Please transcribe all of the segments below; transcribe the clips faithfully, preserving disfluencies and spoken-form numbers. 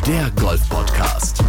der Golf-Podcast.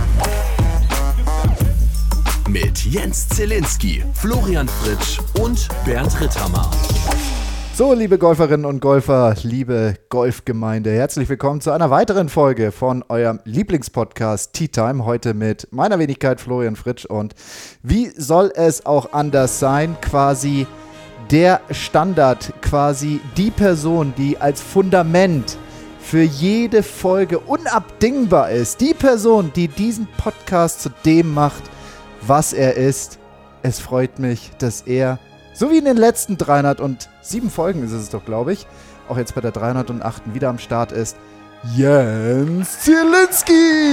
Mit Jens Zielinski, Florian Fritsch und Bernd Ritthammer. So, liebe Golferinnen und Golfer, liebe Golfgemeinde, herzlich willkommen zu einer weiteren Folge von eurem Lieblingspodcast Tee Time. Heute mit meiner Wenigkeit Florian Fritsch und wie soll es auch anders sein, quasi der Standard, quasi die Person, die als Fundament für jede Folge unabdingbar ist. Die Person, die diesen Podcast zu dem macht, was er ist. Es freut mich, dass er, so wie in den letzten dreihundertsieben Folgen ist es doch, glaube ich, auch jetzt bei der dreihundertacht wieder am Start ist, Jens Zielinski.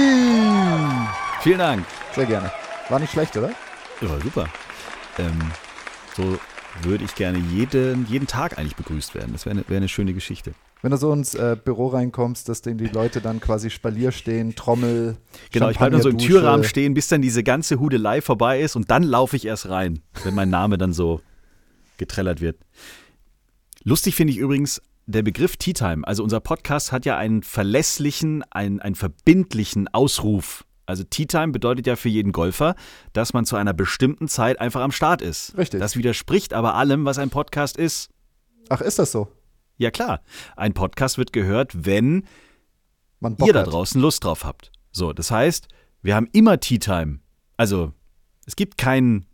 Vielen Dank. Sehr gerne. War nicht schlecht, oder? Ja, super. Ähm, so würde ich gerne jeden, jeden Tag eigentlich begrüßt werden. Das wäre eine, wär eine schöne Geschichte. Wenn du so ins äh, Büro reinkommst, dass denen die Leute dann quasi Spalier stehen, Trommel, Genau, ich bleibe dann so im Türrahmen stehen, bis dann diese ganze Hudelei vorbei ist und dann laufe ich erst rein, wenn mein Name dann so getrellert wird. Lustig finde ich übrigens der Begriff Tee Time. Also unser Podcast hat ja einen verlässlichen, einen, einen verbindlichen Ausruf. Also Tee Time bedeutet ja für jeden Golfer, dass man zu einer bestimmten Zeit einfach am Start ist. Richtig. Das widerspricht aber allem, was ein Podcast ist. Ach, ist das so? Ja klar, ein Podcast wird gehört, wenn Man Bock ihr da hat. draußen Lust drauf habt. So, das heißt, wir haben immer Tee Time. Also, es gibt keinen.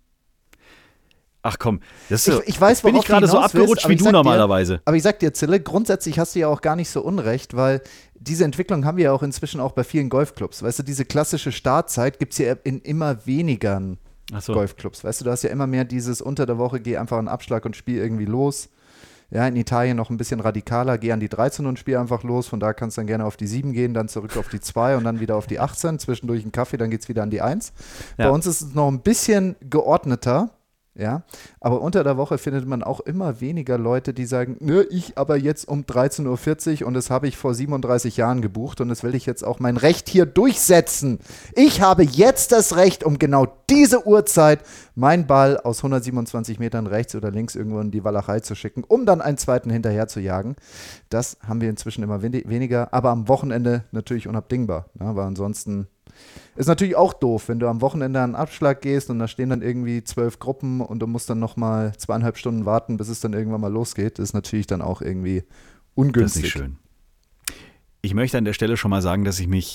Ach komm, das ist so, Ich, ich weiß, jetzt bin worauf ich gerade du so hinaus abgerutscht willst, aber wie ich du sag dir- normalerweise. Aber ich sag dir, Zille, grundsätzlich hast du ja auch gar nicht so unrecht, weil diese Entwicklung haben wir ja auch inzwischen auch bei vielen Golfclubs. Weißt du, diese klassische Startzeit gibt es ja in immer weniger Ach so. Golfclubs. Weißt du, du hast ja immer mehr dieses unter der Woche, geh einfach einen Abschlag und spiel irgendwie los. Ja, in Italien noch ein bisschen radikaler, geh an die dreizehn und spiel einfach los. Von da kannst du dann gerne auf die sieben gehen, dann zurück auf die zwei und dann wieder auf die achtzehn. Zwischendurch einen Kaffee, dann geht's wieder an die eins. Ja. Bei uns ist es noch ein bisschen geordneter. Ja, aber unter der Woche findet man auch immer weniger Leute, die sagen, nö, ich aber jetzt um dreizehn Uhr vierzig und das habe ich vor siebenunddreißig Jahren gebucht und das will ich jetzt auch mein Recht hier durchsetzen. Ich habe jetzt das Recht, um genau diese Uhrzeit meinen Ball aus hundertsiebenundzwanzig Metern rechts oder links irgendwo in die Walachei zu schicken, um dann einen zweiten hinterher zu jagen. Das haben wir inzwischen immer wen- weniger, aber am Wochenende natürlich unabdingbar, ne? Weil ansonsten ist natürlich auch doof, wenn du am Wochenende an einen Abschlag gehst und da stehen dann irgendwie zwölf Gruppen und du musst dann nochmal zweieinhalb Stunden warten, bis es dann irgendwann mal losgeht. Das ist natürlich dann auch irgendwie Das ist ungünstig. nicht schön. Ich möchte an der Stelle schon mal sagen, dass ich mich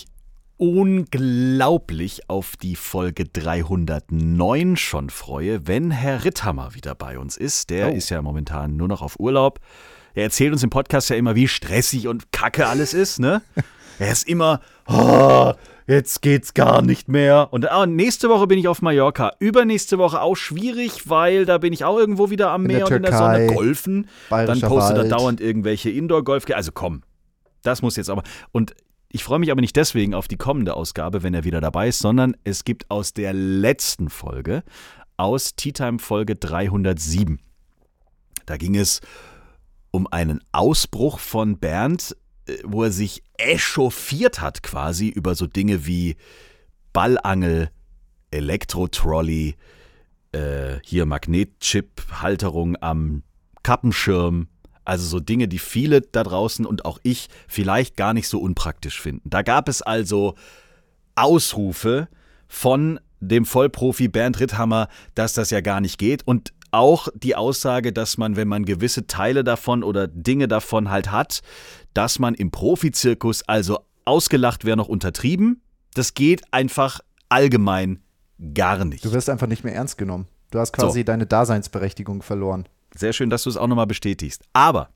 unglaublich auf die Folge dreihundertneun schon freue, wenn Herr Ritthammer wieder bei uns ist. Der Oh. ist ja momentan nur noch auf Urlaub. Er erzählt uns im Podcast ja immer, wie stressig und kacke alles ist, ne? Er ist immer, oh, jetzt geht's gar nicht mehr. Und ah, nächste Woche bin ich auf Mallorca. Übernächste Woche auch schwierig, weil da bin ich auch irgendwo wieder am In Meer der und in der Türkei, Sonne golfen. Dann Bayerischer postet er Wald. dauernd irgendwelche Indoor-Golf. Also komm, das muss jetzt aber. Und ich freue mich aber nicht deswegen auf die kommende Ausgabe, wenn er wieder dabei ist, sondern es gibt aus der letzten Folge, aus Tee Time Folge dreihundertsieben. Da ging es um einen Ausbruch von Bernd, äh, wo er sich echauffiert hat quasi über so Dinge wie Ballangel, Elektrotrolley, äh, hier Magnetchip-Halterung am Kappenschirm. Also so Dinge, die viele da draußen und auch ich vielleicht gar nicht so unpraktisch finden. Da gab es also Ausrufe von dem Vollprofi Bernd Ritthammer, dass das ja gar nicht geht. Und auch die Aussage, dass man, wenn man gewisse Teile davon oder Dinge davon halt hat, dass man im Profizirkus, also ausgelacht wäre noch untertrieben. Das geht einfach allgemein gar nicht. Du wirst einfach nicht mehr ernst genommen. Du hast quasi So. deine Daseinsberechtigung verloren. Sehr schön, dass du es auch nochmal bestätigst. Aber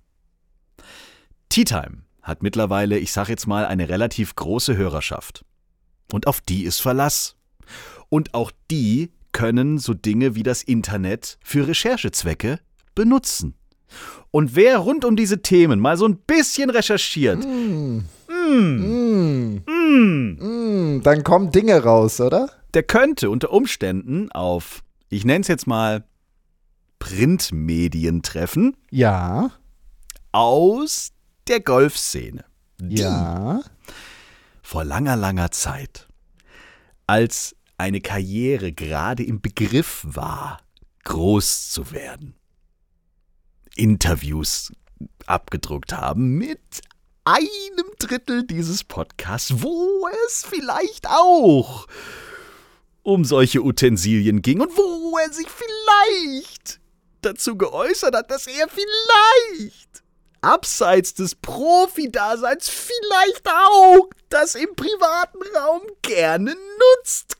Tee Time hat mittlerweile, ich sag jetzt mal, eine relativ große Hörerschaft. Und auf die ist Verlass. Und auch die können so Dinge wie das Internet für Recherchezwecke benutzen. Und wer rund um diese Themen mal so ein bisschen recherchiert, Mm. mm, Mm. mm, Mm. Dann kommen Dinge raus, oder? der könnte unter Umständen auf, ich nenne es jetzt mal, Printmedien treffen Ja. aus der Golfszene. Die Ja. vor langer, langer Zeit, als eine Karriere gerade im Begriff war, groß zu werden, Interviews abgedruckt haben mit einem Drittel dieses Podcasts, wo es vielleicht auch um solche Utensilien ging und wo er sich vielleicht dazu geäußert hat, dass er vielleicht abseits des Profi-Daseins vielleicht auch das im privaten Raum gerne nutzt.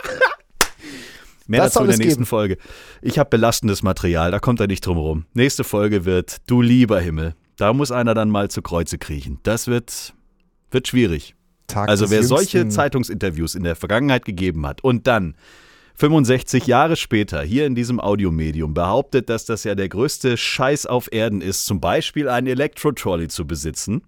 Mehr Das dazu in soll der es nächsten geben. Folge. Ich habe belastendes Material, da kommt er nicht drum rum. Nächste Folge wird Du lieber Himmel. Da muss einer dann mal zu Kreuze kriechen. Das wird, wird schwierig. Tag Also des wer solche jüngsten- Zeitungsinterviews in der Vergangenheit gegeben hat und dann fünfundsechzig Jahre später hier in diesem Audiomedium behauptet, dass das ja der größte Scheiß auf Erden ist, zum Beispiel einen Elektro-Trolley zu besitzen.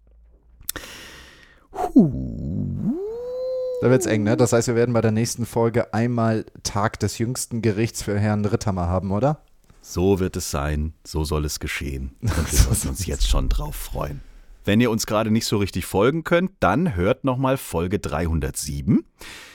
Da wird's eng, ne? Das heißt, wir werden bei der nächsten Folge einmal Tag des jüngsten Gerichts für Herrn Ritthammer haben, oder? So wird es sein, so soll es geschehen. Und wir sollten uns jetzt schon drauf freuen. Wenn ihr uns gerade nicht so richtig folgen könnt, dann hört nochmal Folge dreihundertsieben.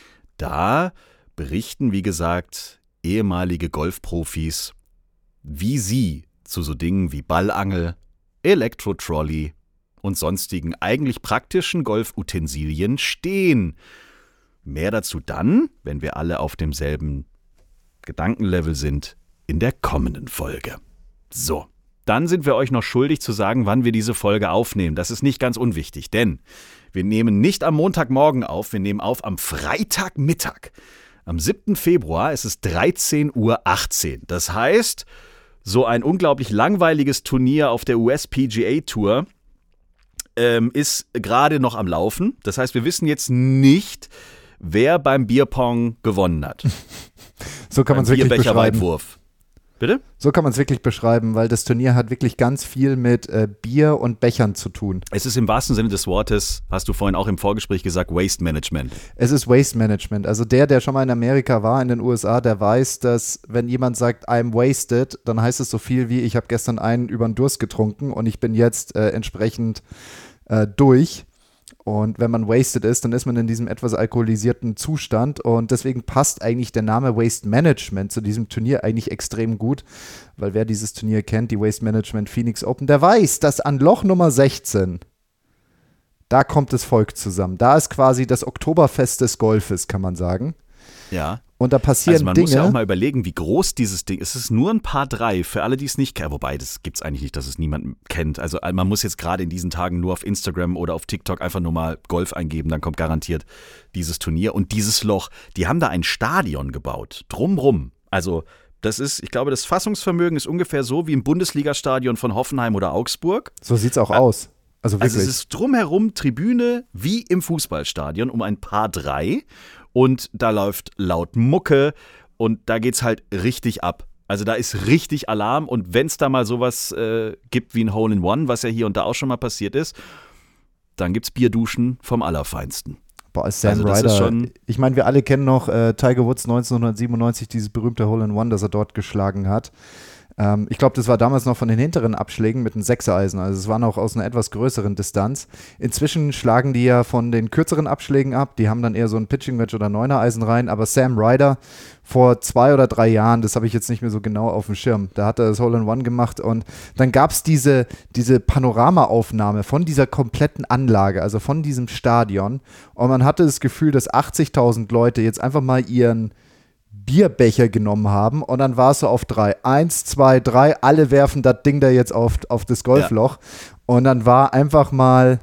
Da berichten, wie gesagt, ehemalige Golfprofis, wie sie zu so Dingen wie Ballangel, Elektro-Trolley und sonstigen eigentlich praktischen Golfutensilien stehen. Mehr dazu dann, wenn wir alle auf demselben Gedankenlevel sind, in der kommenden Folge. So, dann sind wir euch noch schuldig zu sagen, wann wir diese Folge aufnehmen. Das ist nicht ganz unwichtig, denn wir nehmen nicht am Montagmorgen auf, wir nehmen auf am Freitagmittag. Am siebten Februar ist es dreizehn Uhr achtzehn. Das heißt, so ein unglaublich langweiliges Turnier auf der U S P G A Tour ähm, ist gerade noch am Laufen. Das heißt, wir wissen jetzt nicht, wer beim Bierpong gewonnen hat. So kann man es wirklich beschreiben. Bierbecherweitwurf. Bitte? So kann man es wirklich beschreiben, weil das Turnier hat wirklich ganz viel mit äh, Bier und Bechern zu tun. Es ist im wahrsten Sinne des Wortes, hast du vorhin auch im Vorgespräch gesagt, Waste Management. Es ist Waste Management. Also der, der schon mal in Amerika war, in den U S A, der weiß, dass wenn jemand sagt, I'm wasted, dann heißt es so viel wie, ich habe gestern einen über den Durst getrunken und ich bin jetzt äh, entsprechend äh, durch. Und wenn man wasted ist, dann ist man in diesem etwas alkoholisierten Zustand und deswegen passt eigentlich der Name Waste Management zu diesem Turnier eigentlich extrem gut, weil wer dieses Turnier kennt, die Waste Management Phoenix Open, der weiß, dass an Loch Nummer sechzehn, da kommt das Volk zusammen. Da ist quasi das Oktoberfest des Golfes, kann man sagen. Ja. Und da passieren Also man Dinge. muss ja auch mal überlegen, wie groß dieses Ding ist. Es ist nur ein Paar drei, für alle, die es nicht kennen. Wobei, das gibt es eigentlich nicht, dass es niemand kennt. Also man muss jetzt gerade in diesen Tagen nur auf Instagram oder auf TikTok einfach nur mal Golf eingeben, dann kommt garantiert dieses Turnier. Und dieses Loch, die haben da ein Stadion gebaut, drumrum. Also das ist, ich glaube, das Fassungsvermögen ist ungefähr so wie im Bundesligastadion von Hoffenheim oder Augsburg. So sieht es auch aus. Also wirklich. Also es ist drumherum Tribüne wie im Fußballstadion um ein Paar drei. Und da läuft laut Mucke und da geht's halt richtig ab. Also da ist richtig Alarm und wenn es da mal sowas äh, gibt wie ein Hole-in-One, was ja hier und da auch schon mal passiert ist, dann gibt's Bierduschen vom Allerfeinsten. Boah, Sam Also das ist Ryder. schon- Ich meine, wir alle kennen noch äh, Tiger Woods neunzehnhundertsiebenundneunzig, dieses berühmte Hole-in-One, das er dort geschlagen hat. Ähm, ich glaube, das war damals noch von den hinteren Abschlägen mit einem Sechsereisen. Also es war noch aus einer etwas größeren Distanz. Inzwischen schlagen die ja von den kürzeren Abschlägen ab. Die haben dann eher so ein Pitching-Match oder Neuner-Eisen rein. Aber Sam Ryder vor zwei oder drei Jahren, das habe ich jetzt nicht mehr so genau auf dem Schirm, da hat er das Hole-in-One gemacht und dann gab es diese, diese Panoramaaufnahme von dieser kompletten Anlage, also von diesem Stadion. Und man hatte das Gefühl, dass achtzigtausend Leute jetzt einfach mal ihren Bierbecher genommen haben und dann war es so auf drei. Eins, zwei, drei, alle werfen das Ding da jetzt auf, auf das Golfloch. Und dann war einfach mal,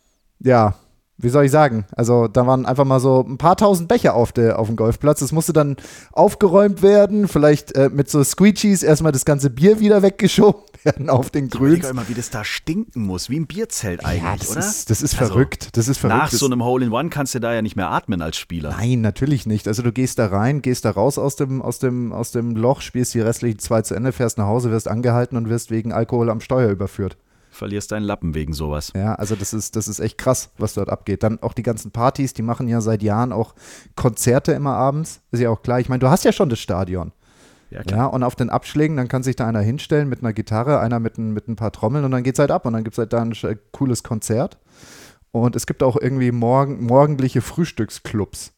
ja, wie soll ich sagen, also da waren einfach mal so ein paar tausend Becher auf, der, auf dem Golfplatz. Das musste dann aufgeräumt werden, vielleicht äh, mit so Squeegees erstmal das ganze Bier wieder weggeschoben werden auf den Überleg Grüns. mal, wie das da stinken muss, wie ein Bierzelt Ja, eigentlich, das oder? ist, das ist Also, verrückt. Das ist verrückt. Nach Das- so einem Hole-in-One kannst du da ja nicht mehr atmen als Spieler. Nein, natürlich nicht. Also du gehst da rein, gehst da raus aus dem, aus dem, aus dem Loch, spielst die restlichen zwei zu Ende, fährst nach Hause, wirst angehalten und wirst wegen Alkohol am Steuer überführt. Verlierst deinen Lappen wegen sowas. Ja, also das ist, das ist echt krass, was dort abgeht. Dann auch die ganzen Partys, die machen ja seit Jahren auch Konzerte immer abends. Ist ja auch klar. Ich meine, du hast ja schon das Stadion. Ja, klar. Ja, und auf den Abschlägen, dann kann sich da einer hinstellen mit einer Gitarre, einer mit ein, mit ein paar Trommeln und dann geht's halt ab und dann gibt's halt da ein sch- cooles Konzert. Und es gibt auch irgendwie morgen, morgendliche Frühstücksclubs.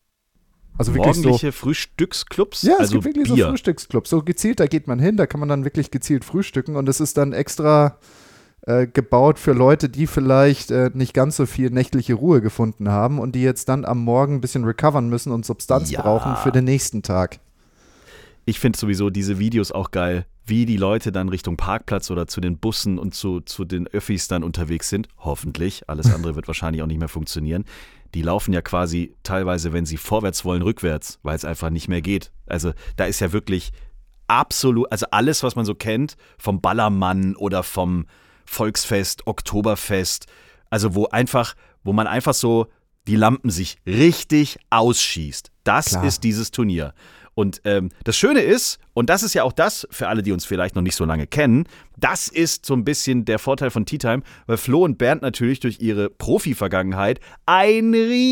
Also wirklich so. Morgendliche Frühstücksclubs, Ja, es also gibt wirklich Bier. so Frühstücksclubs. So gezielt, da geht man hin, da kann man dann wirklich gezielt frühstücken und es ist dann extra äh, gebaut für Leute, die vielleicht äh, nicht ganz so viel nächtliche Ruhe gefunden haben und die jetzt dann am Morgen ein bisschen recovern müssen und Substanz Ja. brauchen für den nächsten Tag. Ich finde sowieso diese Videos auch geil, wie die Leute dann Richtung Parkplatz oder zu den Bussen und zu, zu den Öffis dann unterwegs sind. Hoffentlich. Alles andere wird wahrscheinlich auch nicht mehr funktionieren. Die laufen ja quasi teilweise, wenn sie vorwärts wollen, rückwärts, weil es einfach nicht mehr geht. Also da ist ja wirklich absolut, also alles, was man so kennt, vom Ballermann oder vom Volksfest, Oktoberfest, also wo einfach, wo man einfach so die Lampen sich richtig ausschießt. Das Klar. ist dieses Turnier. Und ähm, das Schöne ist, und das ist ja auch das, für alle, die uns vielleicht noch nicht so lange kennen, das ist so ein bisschen der Vorteil von Tea Time, weil Flo und Bernd natürlich durch ihre Profi-Vergangenheit ein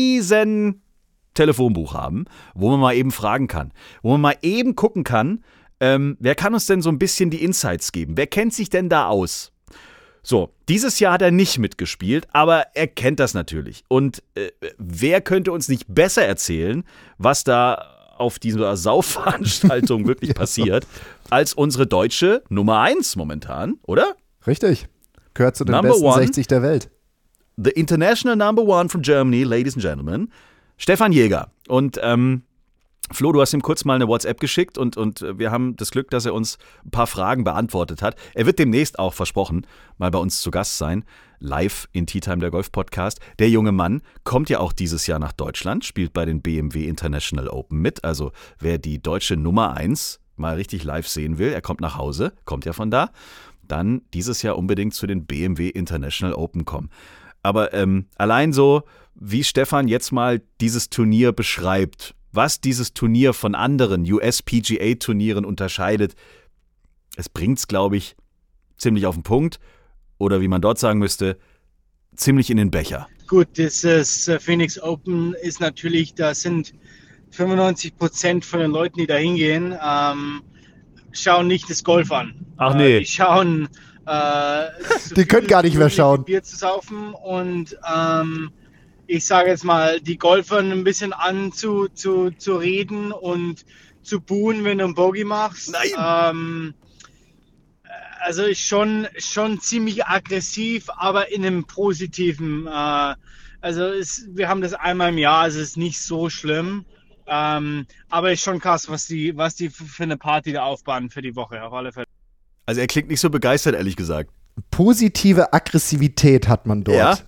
riesen Telefonbuch haben, wo man mal eben fragen kann, wo man mal eben gucken kann, ähm, wer kann uns denn so ein bisschen die Insights geben? Wer kennt sich denn da aus? So, dieses Jahr hat er nicht mitgespielt, aber er kennt das natürlich. Und äh, wer könnte uns nicht besser erzählen, was da auf dieser Sauveranstaltung wirklich Ja. passiert, als unsere deutsche Nummer eins momentan, oder? Richtig. Gehört zu den Number besten one. sechzig der Welt. The international number one from Germany, ladies and gentlemen, Stefan Jäger. Und ähm, Flo, du hast ihm kurz mal eine WhatsApp geschickt und, und wir haben das Glück, dass er uns ein paar Fragen beantwortet hat. Er wird demnächst auch, versprochen, mal bei uns zu Gast sein, live in Tea Time, der Golf-Podcast. Der junge Mann kommt ja auch dieses Jahr nach Deutschland, spielt bei den B M W International Open mit. Also wer die deutsche Nummer eins mal richtig live sehen will, er kommt nach Hause, kommt ja von da, dann dieses Jahr unbedingt zu den B M W International Open kommen. Aber ähm, allein so, wie Stefan jetzt mal dieses Turnier beschreibt, was dieses Turnier von anderen U S P G A-Turnieren unterscheidet, es bringt es, glaube ich, ziemlich auf den Punkt. Oder wie man dort sagen müsste, ziemlich in den Becher. Gut, das ist, äh, Phoenix Open ist natürlich, da sind fünfundneunzig Prozent von den Leuten, die da hingehen, ähm, schauen nicht das Golf an. Ach nee. Äh, die schauen, äh, so Die können viel gar nicht mehr wie schauen. Bier zu saufen und ähm, ich sage jetzt mal, die Golfern ein bisschen an zu, zu, zu reden und zu buhen, wenn du einen Bogey machst. Nein. Ähm, Also ist schon, schon ziemlich aggressiv, aber in einem positiven. Äh, also ist, wir haben das einmal im Jahr, also ist nicht so schlimm. Ähm, aber ist schon krass, was die, was die für eine Party da aufbauen für die Woche, auf alle Fälle. Also er klingt nicht so begeistert, ehrlich gesagt. Positive Aggressivität hat man dort. Ja?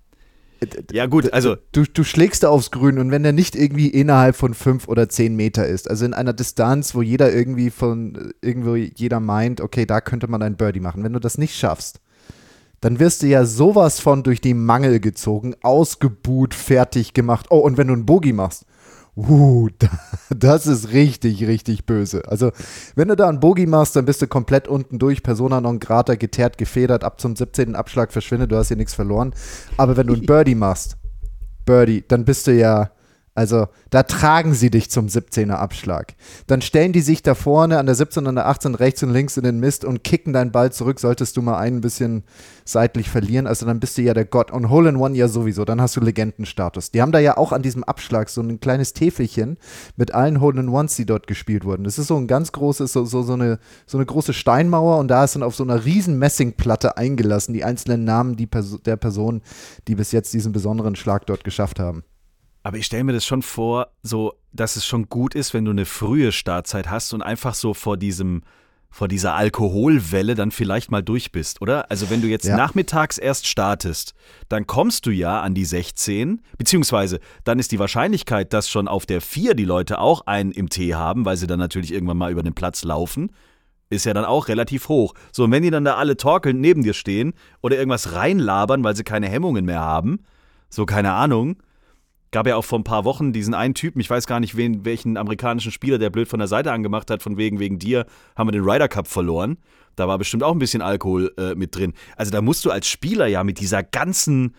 Ja gut, also Du, du schlägst da aufs Grün und wenn der nicht irgendwie innerhalb von fünf oder zehn Meter ist, also in einer Distanz, wo jeder irgendwie von, irgendwo jeder meint, okay, da könnte man ein Birdie machen. Wenn du das nicht schaffst, dann wirst du ja sowas von durch die Mangel gezogen, ausgebuht, fertig gemacht. Oh, und wenn du einen Bogey machst, uh, das ist richtig, richtig böse. Also, wenn du da einen Bogey machst, dann bist du komplett unten durch, Persona non grata, geteert, gefedert, ab zum siebzehnten Abschlag verschwindet, du hast hier nichts verloren. Aber wenn du einen Birdie machst, Birdie, dann bist du ja, also, da tragen sie dich zum siebzehner Abschlag. Dann stellen die sich da vorne an der siebzehn und an der achtzehn rechts und links in den Mist und kicken deinen Ball zurück, solltest du mal ein bisschen seitlich verlieren. Also dann bist du ja der Gott. Und Hole in One ja sowieso, dann hast du Legendenstatus. Die haben da ja auch an diesem Abschlag so ein kleines Täfelchen mit allen Hole in Ones, die dort gespielt wurden. Das ist so ein ganz großes, so, so, so, eine, so eine große Steinmauer und da ist dann auf so einer riesen Messingplatte eingelassen die einzelnen Namen die Pers- der Personen, die bis jetzt diesen besonderen Schlag dort geschafft haben. Aber ich stelle mir das schon vor, so, dass es schon gut ist, wenn du eine frühe Startzeit hast und einfach so vor diesem, vor dieser Alkoholwelle dann vielleicht mal durch bist, oder? Also wenn du jetzt Ja. nachmittags erst startest, dann kommst du ja an die sechzehn, beziehungsweise dann ist die Wahrscheinlichkeit, dass schon auf der vier die Leute auch einen im Tee haben, weil sie dann natürlich irgendwann mal über den Platz laufen, ist ja dann auch relativ hoch. So, und wenn die dann da alle torkelnd neben dir stehen oder irgendwas reinlabern, weil sie keine Hemmungen mehr haben, so keine Ahnung. Gab ja auch vor ein paar Wochen diesen einen Typen, ich weiß gar nicht, wen, welchen amerikanischen Spieler, der blöd von der Seite angemacht hat, von wegen, wegen dir haben wir den Ryder Cup verloren. Da war bestimmt auch ein bisschen Alkohol äh, mit drin. Also da musst du als Spieler ja mit dieser ganzen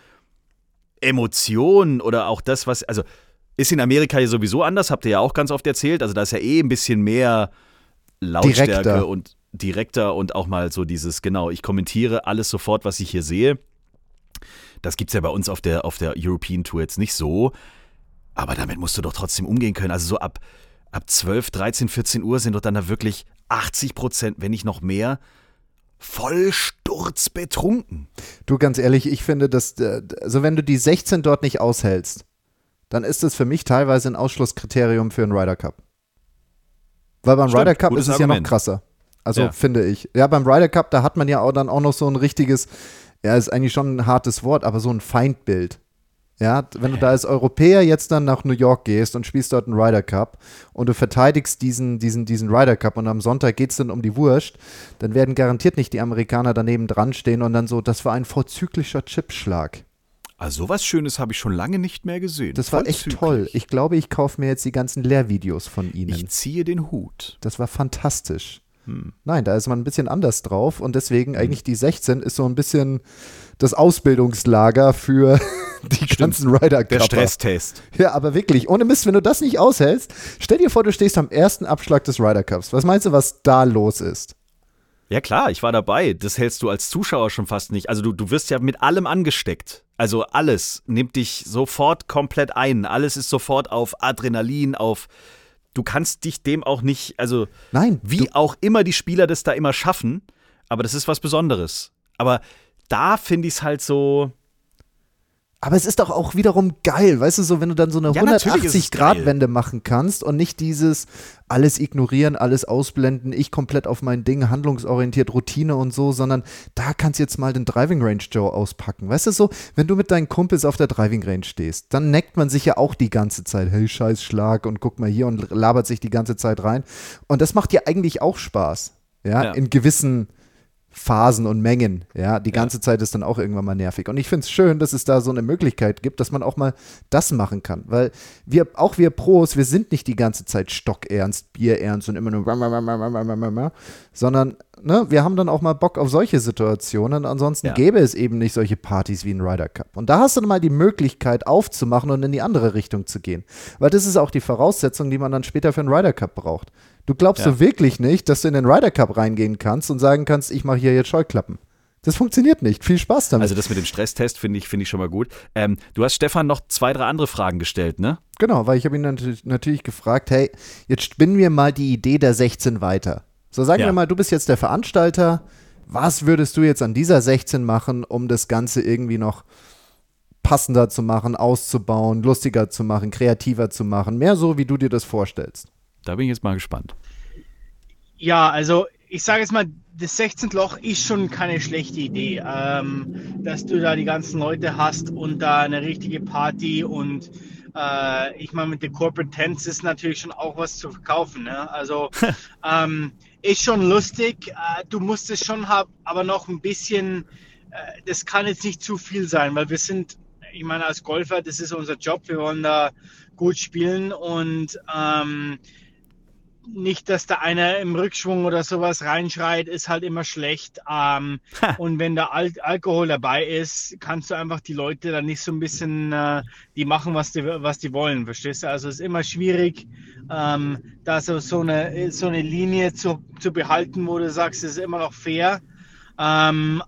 Emotion oder auch das, was, also ist in Amerika ja sowieso anders, habt ihr ja auch ganz oft erzählt. Also da ist ja eh ein bisschen mehr Lautstärke Direkter. und direkter und auch mal so dieses, genau, ich kommentiere alles sofort, was ich hier sehe. Das gibt's ja bei uns auf der, auf der European Tour jetzt nicht so. Aber damit musst du doch trotzdem umgehen können. Also so ab, ab zwölf, dreizehn, vierzehn Uhr sind doch dann da wirklich achtzig Prozent, wenn nicht noch mehr, voll sturzbetrunken. Du, ganz ehrlich, ich finde, dass, also wenn du die sechzehn dort nicht aushältst, dann ist das für mich teilweise ein Ausschlusskriterium für einen Ryder Cup. Weil beim Stimmt, Ryder Cup gutes ist es ja noch Argument. krasser. Also Ja. finde ich. Ja, beim Ryder Cup, da hat man ja auch dann auch noch so ein richtiges, ja, ist eigentlich schon ein hartes Wort, aber so ein Feindbild. Ja, wenn du da als Europäer jetzt dann nach New York gehst und spielst dort einen Ryder Cup und du verteidigst diesen, diesen, diesen Ryder Cup und am Sonntag geht es dann um die Wurst, dann werden garantiert nicht die Amerikaner daneben dran stehen und dann so, das war ein vorzüglicher Chipschlag. Also sowas Schönes habe ich schon lange nicht mehr gesehen. Das war echt Vollzüglich. toll. Ich glaube, ich kaufe mir jetzt die ganzen Lehrvideos von ihnen. Ich ziehe den Hut. Das war fantastisch. Hm. Nein, da ist man ein bisschen anders drauf und deswegen eigentlich die sechzehn ist so ein bisschen das Ausbildungslager für die ganzen Ryder Cup. Der Stresstest. Ja, aber wirklich, ohne Mist, wenn du das nicht aushältst, stell dir vor, du stehst am ersten Abschlag des Ryder Cups. Was meinst du, was da los ist? Ja klar, ich war dabei. Das hältst du als Zuschauer schon fast nicht. Also du, du wirst ja mit allem angesteckt. Also alles nimmt dich sofort komplett ein. Alles ist sofort auf Adrenalin, auf... Du kannst dich dem auch nicht, also Nein, wie du, auch immer die Spieler das da immer schaffen, aber das ist was Besonderes. Aber da finde ich es halt so... aber es ist doch auch wiederum geil, weißt du, so wenn du dann so eine Ja, natürlich ist es hundertachtzig-Grad-Wende machen kannst und nicht dieses alles ignorieren, alles ausblenden, ich komplett auf mein Ding, handlungsorientiert, Routine und so, sondern da kannst du jetzt mal den Driving Range Joe auspacken. Weißt du so, wenn du mit deinen Kumpels auf der Driving Range stehst, dann neckt man sich ja auch die ganze Zeit, hey, scheiß Schlag und guck mal hier und labert sich die ganze Zeit rein. Und das macht dir eigentlich auch Spaß, ja, Ja. in gewissen Phasen und Mengen, ja, die ganze Zeit ist dann auch irgendwann mal nervig. Und ich finde es schön, dass es da so eine Möglichkeit gibt, dass man auch mal das machen kann, weil wir, auch wir Pros, wir sind nicht die ganze Zeit stockernst, bierernst und immer nur sondern, ne, wir haben dann auch mal Bock auf solche Situationen, ansonsten Ja. gäbe es eben nicht solche Partys wie ein Ryder Cup. Und da hast du dann mal die Möglichkeit aufzumachen und in die andere Richtung zu gehen, weil das ist auch die Voraussetzung, die man dann später für einen Ryder Cup braucht. Du glaubst Ja. so wirklich nicht, dass du in den Ryder Cup reingehen kannst und sagen kannst, ich mache hier jetzt Scheuklappen. Das funktioniert nicht. Viel Spaß damit. Also das mit dem Stresstest finde ich, finde ich schon mal gut. Ähm, du hast Stefan noch zwei, drei andere Fragen gestellt, ne? Genau, weil ich habe ihn natürlich, natürlich gefragt, hey, jetzt spinnen wir mal die Idee der sechzehn weiter. So, sagen Ja. wir mal, du bist jetzt der Veranstalter. Was würdest du jetzt an dieser sechzehn machen, um das Ganze irgendwie noch passender zu machen, auszubauen, lustiger zu machen, kreativer zu machen? Mehr so, wie du dir das vorstellst. Da bin ich jetzt mal gespannt. Ja, also ich sage jetzt mal, das sechzehnte Loch ist schon keine schlechte Idee, ähm, dass du da die ganzen Leute hast und da eine richtige Party und äh, ich meine, mit den Corporate Tents ist natürlich schon auch was zu verkaufen. Ne? Also ähm, ist schon lustig, äh, du musst es schon haben, aber noch ein bisschen, äh, das kann jetzt nicht zu viel sein, weil wir sind, ich meine, als Golfer, das ist unser Job, wir wollen da gut spielen und ähm, nicht, dass da einer im Rückschwung oder sowas reinschreit, ist halt immer schlecht. Ähm, und wenn da Al Alkohol dabei ist, kannst du einfach die Leute dann nicht so ein bisschen, äh, die machen, was die, was die wollen, verstehst du? Also es ist immer schwierig, ähm, da so, so, eine, so eine Linie zu, zu behalten, wo du sagst, es ist immer noch fair, ähm,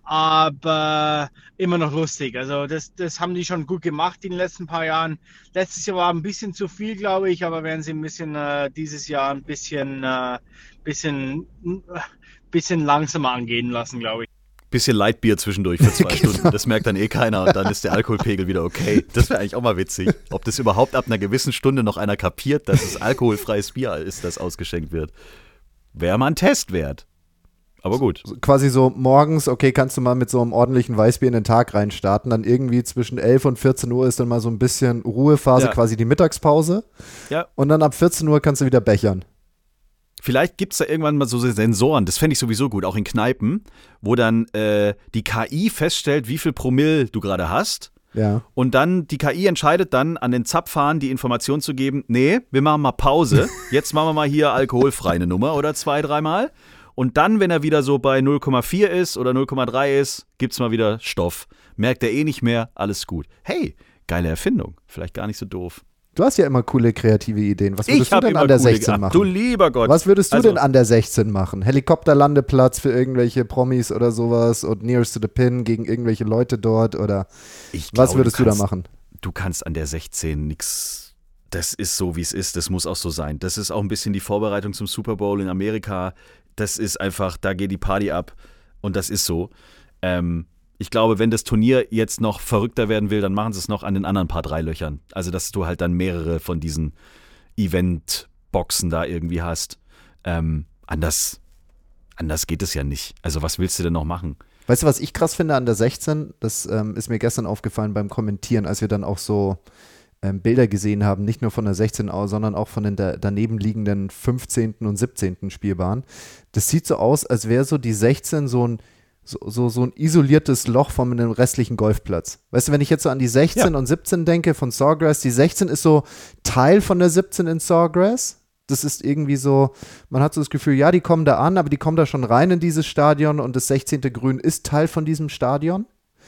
aber immer noch lustig. Also das, das haben die schon gut gemacht in den letzten paar Jahren. Letztes Jahr war ein bisschen zu viel, glaube ich, aber werden sie ein bisschen äh, dieses Jahr ein bisschen, äh, bisschen, äh, bisschen langsamer angehen lassen, glaube ich. Bisschen Lightbier zwischendurch für zwei Genau. Stunden. Das merkt dann eh keiner und dann ist der Alkoholpegel wieder okay. Das wäre eigentlich auch mal witzig. Ob das überhaupt ab einer gewissen Stunde noch einer kapiert, dass es alkoholfreies Bier ist, das ausgeschenkt wird. Wäre mal ein Test wert. Aber gut. Quasi so morgens, okay, kannst du mal mit so einem ordentlichen Weißbier in den Tag reinstarten, dann irgendwie zwischen elf und vierzehn Uhr ist dann mal so ein bisschen Ruhephase, Ja. quasi die Mittagspause. Ja. Und dann ab vierzehn Uhr kannst du wieder bechern. Vielleicht gibt es da irgendwann mal so Sensoren, das fände ich sowieso gut, auch in Kneipen, wo dann äh, die K I feststellt, wie viel Promille du gerade hast. Ja. Und dann, die K I entscheidet dann, an den Zapfhahn die Information zu geben, nee, wir machen mal Pause, jetzt machen wir mal hier alkoholfrei eine Nummer oder zwei, dreimal. Und dann, wenn er wieder so bei null Komma vier ist oder null Komma drei ist, gibt's mal wieder Stoff. Merkt er eh nicht mehr, alles gut. Hey, geile Erfindung, vielleicht gar nicht so doof. Du hast ja immer coole kreative Ideen. Was würdest Ich du habe denn immer an der coole, sechzehn ach, machen? du lieber Gott. Was würdest du Also, denn an der sechzehn machen? Helikopterlandeplatz für irgendwelche Promis oder sowas und Nearest to the Pin gegen irgendwelche Leute dort oder ich was glaube, würdest du, kannst, da machen? Du kannst an der sechzehn nix. Das ist so, wie es ist. Das muss auch so sein. Das ist auch ein bisschen die Vorbereitung zum Super Bowl in Amerika. Das ist einfach, da geht die Party ab. Und das ist so. Ähm, ich glaube, wenn das Turnier jetzt noch verrückter werden will, dann machen sie es noch an den anderen paar drei Löchern. Also, dass du halt dann mehrere von diesen Event-Boxen da irgendwie hast. Ähm, anders, anders geht es ja nicht. Also, was willst du denn noch machen? Weißt du, was ich krass finde an der sechzehn? Das ähm, ist mir gestern aufgefallen beim Kommentieren, als wir dann auch so ähm, Bilder gesehen haben, nicht nur von der sechzehn aus, sondern auch von den da, daneben liegenden fünfzehnten und siebzehnten Spielbahnen. Das sieht so aus, als wäre so die sechzehn so ein, so, so, so ein isoliertes Loch von einem restlichen Golfplatz. Weißt du, wenn ich jetzt so an die sechzehn ja. und siebzehn denke von Sawgrass, die sechzehn ist so Teil von der siebzehn in Sawgrass. Das ist irgendwie so, man hat so das Gefühl, ja, die kommen da an, aber die kommen da schon rein in dieses Stadion und das sechzehnte Grün ist Teil von diesem Stadion.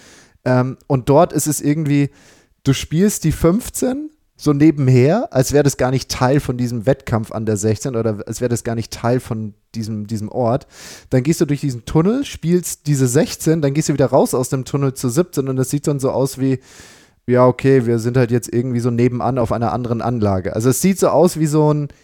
Ähm, und dort ist es irgendwie, du spielst die fünfzehn so nebenher, als wäre das gar nicht Teil von diesem Wettkampf an der sechzehn oder als wäre das gar nicht Teil von diesem, diesem Ort. Dann gehst du durch diesen Tunnel, spielst diese sechzehn, dann gehst du wieder raus aus dem Tunnel zu siebzehn und das sieht dann so aus wie, ja, okay, wir sind halt jetzt irgendwie so nebenan auf einer anderen Anlage. Also es sieht so aus wie so ein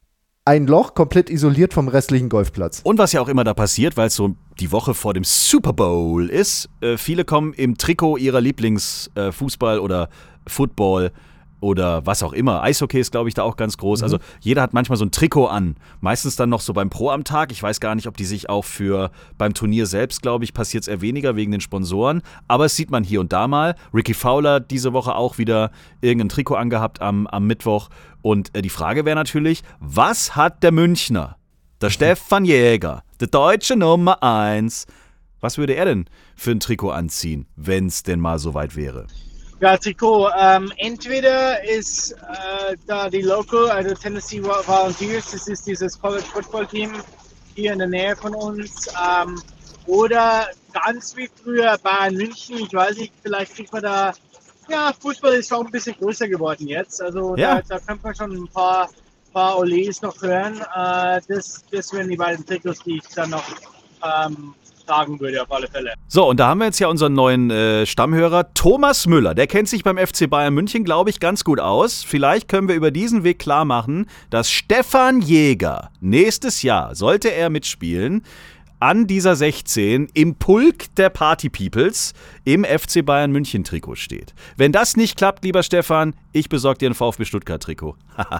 Ein Loch komplett isoliert vom restlichen Golfplatz. Und was ja auch immer da passiert, weil es so die Woche vor dem Super Bowl ist, äh, viele kommen im Trikot ihrer Lieblingsfußball äh, oder Football oder was auch immer. Eishockey ist, glaube ich, da auch ganz groß. Mhm. Also jeder hat manchmal so ein Trikot an. Meistens dann noch so beim Pro am Tag. Ich weiß gar nicht, ob die sich auch für beim Turnier selbst, glaube ich, passiert es eher weniger wegen den Sponsoren. Aber es sieht man hier und da mal. Ricky Fowler diese Woche auch wieder irgendein Trikot angehabt am, am Mittwoch. Und äh, die Frage wäre natürlich, was hat der Münchner, der mhm. Stefan Jäger, der deutsche Nummer eins, was würde er denn für ein Trikot anziehen, wenn es denn mal so weit wäre? Ja, Trikot. Ähm, entweder ist äh, da die Local, also Tennessee Volunteers, das ist dieses College Football Team hier in der Nähe von uns, ähm, oder ganz wie früher Bayern München. Ich weiß nicht, vielleicht kriegt man da, ja, Fußball ist auch ein bisschen größer geworden jetzt, also ja. da, da könnte man schon ein paar, paar Olés noch hören. Äh, das, das wären die beiden Trikots, die ich dann noch ähm, tragen würde, auf alle Fälle. So, und da haben wir jetzt ja unseren neuen äh, Stammhörer, Thomas Müller. Der kennt sich beim F C Bayern München, glaube ich, ganz gut aus. Vielleicht können wir über diesen Weg klar machen, dass Stefan Jäger nächstes Jahr, sollte er mitspielen, an dieser sechzehn im Pulk der Party Peoples im F C Bayern München Trikot steht. Wenn das nicht klappt, lieber Stefan, ich besorge dir ein VfB Stuttgart Trikot.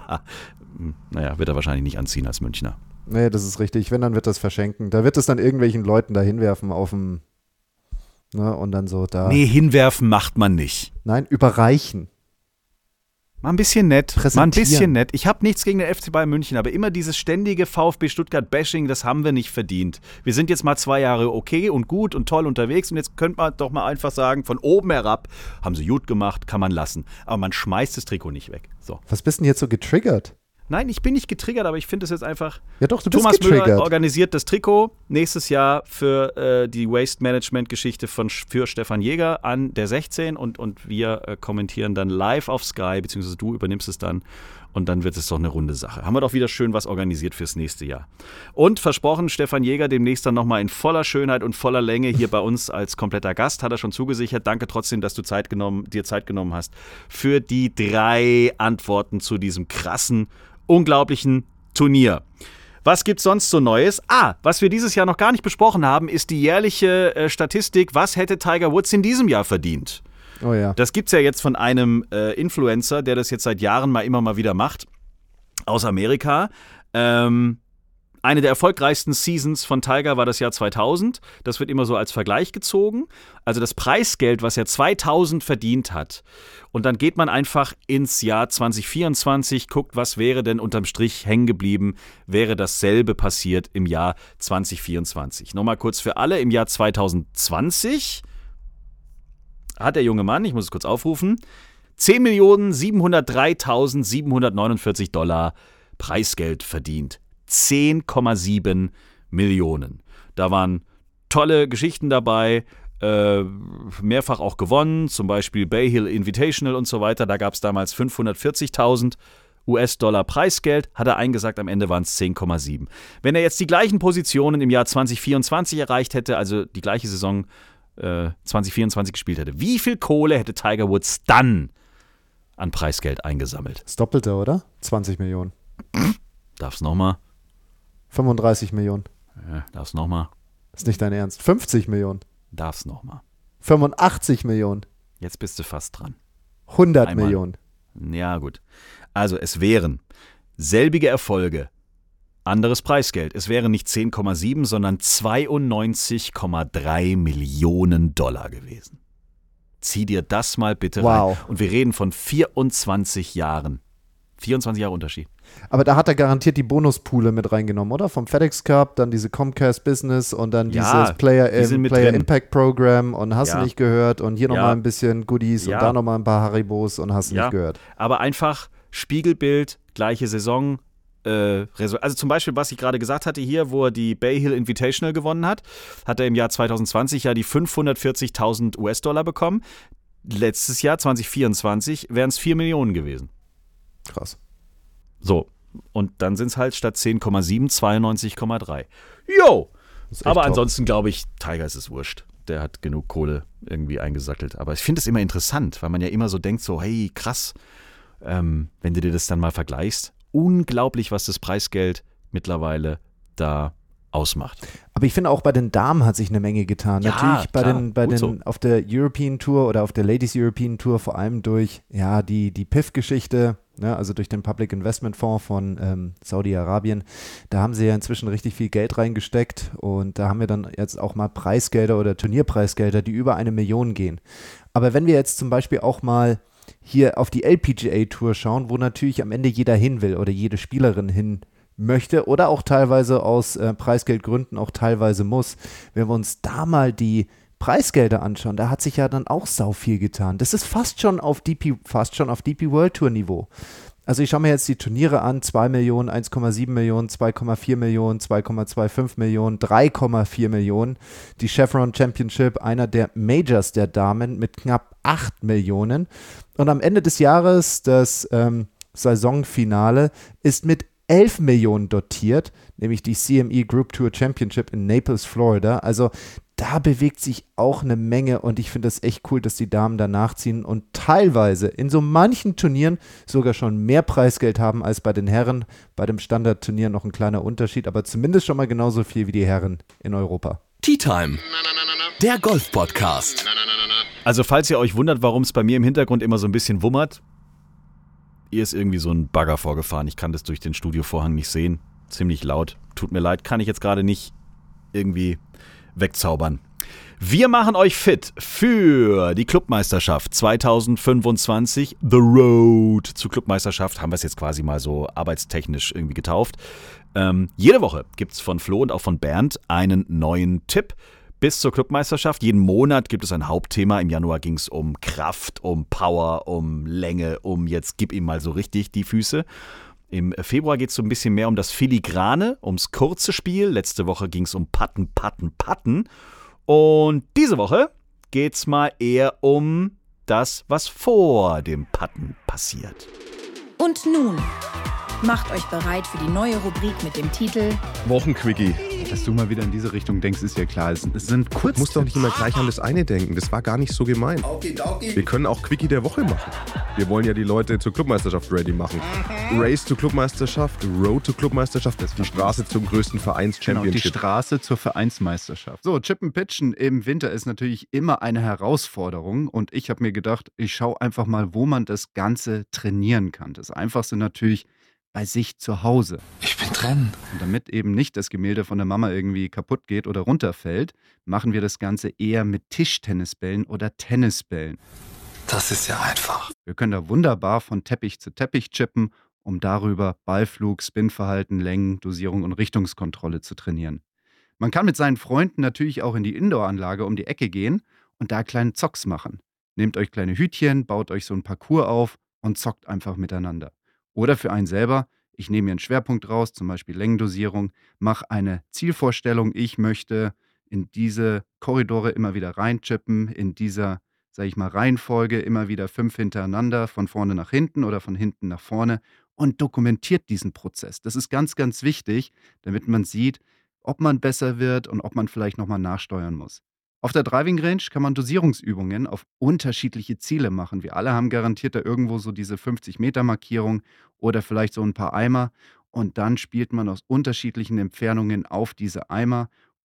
Naja, wird er wahrscheinlich nicht anziehen als Münchner. Nee, das ist richtig. Wenn, dann wird das verschenken. Da wird es dann irgendwelchen Leuten da hinwerfen auf dem, ne, und dann so da. Nee, hinwerfen macht man nicht. Nein, überreichen. Mal ein bisschen nett, mal ein bisschen nett. Ich habe nichts gegen den F C Bayern München, aber immer dieses ständige VfB Stuttgart-Bashing, das haben wir nicht verdient. Wir sind jetzt mal zwei Jahre okay und gut und toll unterwegs und jetzt könnte man doch mal einfach sagen, von oben herab, haben sie gut gemacht, kann man lassen. Aber man schmeißt das Trikot nicht weg. So. Was bist denn jetzt so getriggert? Nein, ich bin nicht getriggert, aber ich finde es jetzt einfach. Ja doch, du bist Thomas getriggert. Müller organisiert das Trikot nächstes Jahr für äh, die Waste-Management-Geschichte von, für Stefan Jäger an der sechzehn und, und wir äh, kommentieren dann live auf Sky, beziehungsweise du übernimmst es dann und dann wird es doch eine runde Sache. Haben wir doch wieder schön was organisiert fürs nächste Jahr. Und versprochen, Stefan Jäger demnächst dann nochmal in voller Schönheit und voller Länge hier bei uns als kompletter Gast, hat er schon zugesichert. Danke trotzdem, dass du Zeit genommen, dir Zeit genommen hast für die drei Antworten zu diesem krassen, unglaublichen Turnier. Was gibt's sonst so Neues? Ah, was wir dieses Jahr noch gar nicht besprochen haben, ist die jährliche äh, Statistik, was hätte Tiger Woods in diesem Jahr verdient? Oh ja. Das gibt's ja jetzt von einem äh, Influencer, der das jetzt seit Jahren mal immer mal wieder macht, aus Amerika. Ähm, eine der erfolgreichsten Seasons von Tiger war das Jahr zweitausend. Das wird immer so als Vergleich gezogen. Also das Preisgeld, was er zweitausend verdient hat. Und dann geht man einfach ins Jahr zwanzig vierundzwanzig, guckt, was wäre denn unterm Strich hängen geblieben, wäre dasselbe passiert im Jahr zwanzig vierundzwanzig. Nochmal kurz für alle, im Jahr zwanzig zwanzig hat der junge Mann, ich muss es kurz aufrufen, zehn Millionen siebenhundertdreitausendsiebenhundertneunundvierzig Dollar Preisgeld verdient. zehn Komma sieben Millionen. Da waren tolle Geschichten dabei, äh, mehrfach auch gewonnen, zum Beispiel Bay Hill Invitational und so weiter. Da gab es damals fünfhundertvierzigtausend U S-Dollar Preisgeld, hat er eingesagt, am Ende waren es zehn Komma sieben. Wenn er jetzt die gleichen Positionen im Jahr zwanzig vierundzwanzig erreicht hätte, also die gleiche Saison äh, zwanzig vierundzwanzig gespielt hätte, wie viel Kohle hätte Tiger Woods dann an Preisgeld eingesammelt? Das Doppelte, oder? zwanzig Millionen. Darf's nochmal? fünfunddreißig Millionen. Ja, darf's nochmal? Ist nicht dein Ernst. fünfzig Millionen. Darf's nochmal. fünfundachtzig Millionen. Jetzt bist du fast dran. hundert Einmal. Millionen. Ja, gut. Also es wären selbige Erfolge, anderes Preisgeld. Es wären nicht zehn Komma sieben, sondern zweiundneunzig Komma drei Millionen Dollar gewesen. Zieh dir das mal bitte Wow. rein. Und wir reden von vierundzwanzig Jahren. vierundzwanzig Jahre Unterschied. Aber da hat er garantiert die Bonuspoole mit reingenommen, oder? Vom FedEx Cup, dann diese Comcast Business und dann Ja, dieses Player, die sind ähm, mit Player drin. Impact Program und hast Ja. du nicht gehört und hier Ja. nochmal ein bisschen Goodies Ja. und da nochmal ein paar Haribos und hast du Ja. nicht gehört. Aber einfach Spiegelbild, gleiche Saison. Äh, Resu- also zum Beispiel, was ich gerade gesagt hatte hier, wo er die Bay Hill Invitational gewonnen hat, hat er im Jahr zwanzig zwanzig ja die fünfhundertvierzigtausend U S-Dollar bekommen. Letztes Jahr, zwanzig vierundzwanzig, wären es vier Millionen gewesen. Krass. So, und dann sind es halt statt zehn Komma sieben, zweiundneunzig Komma drei. Jo! Das ist echt Aber top. ansonsten glaube ich, Tiger ist es wurscht. Der hat genug Kohle irgendwie eingesattelt. Aber ich finde es immer interessant, weil man ja immer so denkt, so hey, krass, ähm, wenn du dir das dann mal vergleichst. Unglaublich, was das Preisgeld mittlerweile da ausmacht. Aber ich finde auch bei den Damen hat sich eine Menge getan. Ja, Natürlich bei klar, den, bei gut den so. auf der European Tour oder auf der Ladies European Tour vor allem durch ja die, die P I F-Geschichte, ne, also durch den Public Investment Fonds von ähm, Saudi-Arabien. Da haben sie ja inzwischen richtig viel Geld reingesteckt und da haben wir dann jetzt auch mal Preisgelder oder Turnierpreisgelder, die über eine Million gehen. Aber wenn wir jetzt zum Beispiel auch mal hier auf die L P G A Tour schauen, wo natürlich am Ende jeder hin will oder jede Spielerin hin möchte oder auch teilweise aus äh, Preisgeldgründen auch teilweise muss. Wenn wir uns da mal die Preisgelder anschauen, da hat sich ja dann auch sau viel getan. Das ist fast schon auf D P, fast schon auf D P World Tour Niveau. Also ich schaue mir jetzt die Turniere an, zwei Millionen, eins Komma sieben Millionen, zwei Komma vier Millionen, zwei Komma fünfundzwanzig Millionen, drei Komma vier Millionen. Die Chevron Championship, einer der Majors der Damen mit knapp acht Millionen. Und am Ende des Jahres, das ähm, Saisonfinale, ist mit elf Millionen dotiert, nämlich die C M E Group Tour Championship in Naples, Florida. Also da bewegt sich auch eine Menge und ich finde es echt cool, dass die Damen da nachziehen und teilweise in so manchen Turnieren sogar schon mehr Preisgeld haben als bei den Herren. Bei dem Standardturnier noch ein kleiner Unterschied, aber zumindest schon mal genauso viel wie die Herren in Europa. Tea Time, der Golf-Podcast. Also falls ihr euch wundert, warum es bei mir im Hintergrund immer so ein bisschen wummert, ihr ist irgendwie so ein Bagger vorgefahren. Ich kann das durch den Studiovorhang nicht sehen. Ziemlich laut. Tut mir leid, kann ich jetzt gerade nicht irgendwie wegzaubern. Wir machen euch fit für die Clubmeisterschaft zwanzig fünfundzwanzig. The Road zur Clubmeisterschaft haben wir es jetzt quasi mal so arbeitstechnisch irgendwie getauft. Ähm, jede Woche gibt es von Flo und auch von Bernd einen neuen Tipp bis zur Clubmeisterschaft. Jeden Monat gibt es ein Hauptthema. Im Januar ging es um Kraft, um Power, um Länge, um jetzt gib ihm mal so richtig die Füße. Im Februar geht es so ein bisschen mehr um das Filigrane, ums kurze Spiel. Letzte Woche ging es um Patten, Patten, Patten. Und diese Woche geht es mal eher um das, was vor dem Patten passiert. Und nun, macht euch bereit für die neue Rubrik mit dem Titel Wochenquickie. Dass du mal wieder in diese Richtung denkst, ist ja klar. Es, es sind kurz. Du musst doch nicht immer gleich an das eine denken. Das war gar nicht so gemeint. Wir können auch Quickie der Woche machen. Wir wollen ja die Leute zur Clubmeisterschaft ready machen. Race zur Clubmeisterschaft, Road zur Clubmeisterschaft, das ist die Straße zum größten Genau, die Vereins-Championship. Straße zur Vereinsmeisterschaft. So, Chippen Pitchen im Winter ist natürlich immer eine Herausforderung und ich habe mir gedacht, ich schaue einfach mal, wo man das Ganze trainieren kann. Das Einfachste natürlich bei sich zu Hause. Ich bin drin. Und damit eben nicht das Gemälde von der Mama irgendwie kaputt geht oder runterfällt, machen wir das Ganze eher mit Tischtennisbällen oder Tennisbällen. Das ist ja einfach. Wir können da wunderbar von Teppich zu Teppich chippen, um darüber Ballflug, Spinverhalten, Längen, Dosierung und Richtungskontrolle zu trainieren. Man kann mit seinen Freunden natürlich auch in die Indoor-Anlage um die Ecke gehen und da kleine Zocks machen. Nehmt euch kleine Hütchen, baut euch so ein Parcours auf und zockt einfach miteinander. Oder für einen selber, ich nehme mir einen Schwerpunkt raus, zum Beispiel Längendosierung, mache eine Zielvorstellung, ich möchte in diese Korridore immer wieder reinchippen, in dieser, sage ich mal, Reihenfolge immer wieder fünf hintereinander, von vorne nach hinten oder von hinten nach vorne und dokumentiert diesen Prozess. Das ist ganz, ganz wichtig, damit man sieht, ob man besser wird und ob man vielleicht nochmal nachsteuern muss. Auf der Driving Range kann man Dosierungsübungen auf unterschiedliche Ziele machen. Wir alle haben garantiert da irgendwo so diese fünfzig Meter Markierung oder vielleicht so ein paar Eimer und dann spielt man aus unterschiedlichen Entfernungen auf diese Eimer